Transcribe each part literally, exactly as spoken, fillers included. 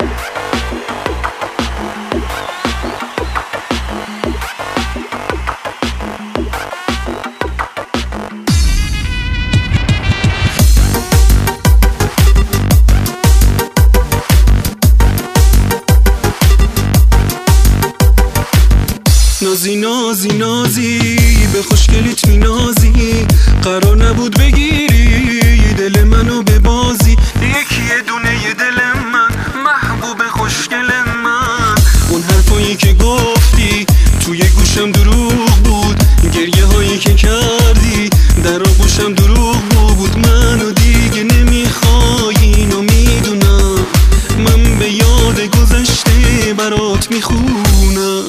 نازی نازی نازی به خوشگلیت می نازی، قرار نبود بگیری دل منو به بازی. یکی یه دونه یه دل من، محبوب خوشگل من. اون حرفایی که گفتی توی گوشم دروغ بود، گریه هایی که کردی در آغوشم دروغ بود. منو دیگه نمیخوای اینو میدونم، من به یاد گذشته برات میخونم.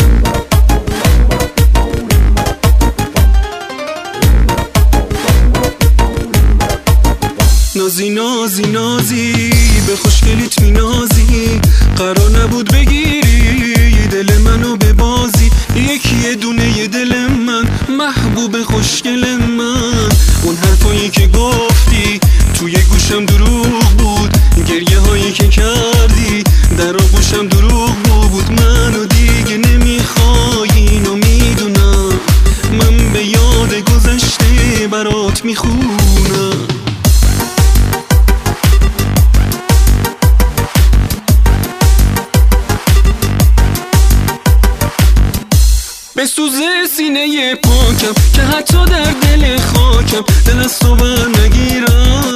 نازی نازی نازی به خوشگلیت می نازی، قرار نبود بگیری دل منو به بازی. یکی یه دونه یه دل من، محبوب خوشگل من. اون حرفایی که گفتی توی گوشم دروغ بود، گریه هایی که کردی در آغوشم دروغ بود. منو دیگه نمیخوای اینو میدونم، من به یاد گذشته برات میخونم. بسوزه سینه پاکم که حتی در دل خاکم دل از تو بر نگیرم.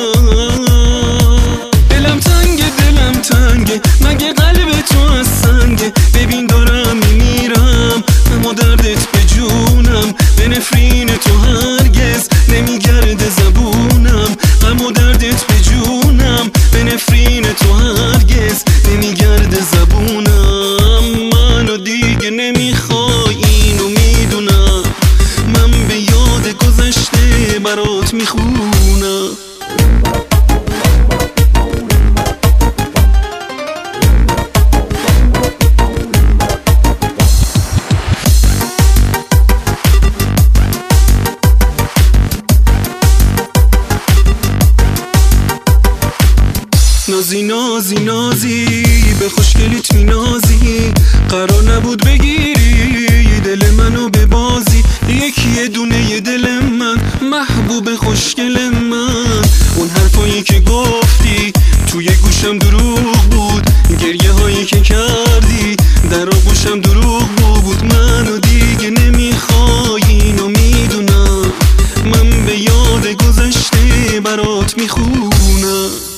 دلم تنگه دلم تنگه، مگه قلب تو از سنگه؟ ببین دارم میمیرم، اما دردت به جونم. به نفرین تو هرگز نمیگرده زبونم، اما دردت به جونم. به نفرین تو هرگز نمیگرده زبونم. منو دیگه نمیخوای اینو میدونم، من به یاد گذشته برات میخونم. نازی نازی نازی به خوشگلیت می نازی، قرار نبود بگیری دل منو به بازی. یکی یه دونه یه دل من، محبوب خوشگل من. اون حرفایی که گفتی توی گوشم دروغ بود، گریه هایی که کردی در آغوشم دروغ بود. منو دیگه نمیخوای اینو میدونم، من به یاد گذشته برات میخونم.